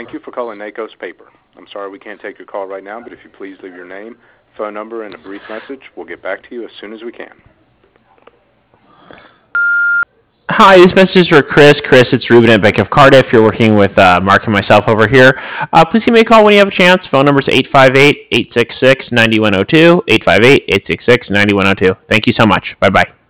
Thank you for calling NACO's Paper. I'm sorry we can't take your call right now, but if you please leave your name, phone number, and a brief message, we'll get back to you as soon as we can. Hi, this message is for Chris. Chris, it's Ruben at Bank of Cardiff. You're working with Mark and myself over here. Please give me a call when you have a chance. Phone number is 858-866-9102, 858-866-9102. Thank you so much. Bye-bye.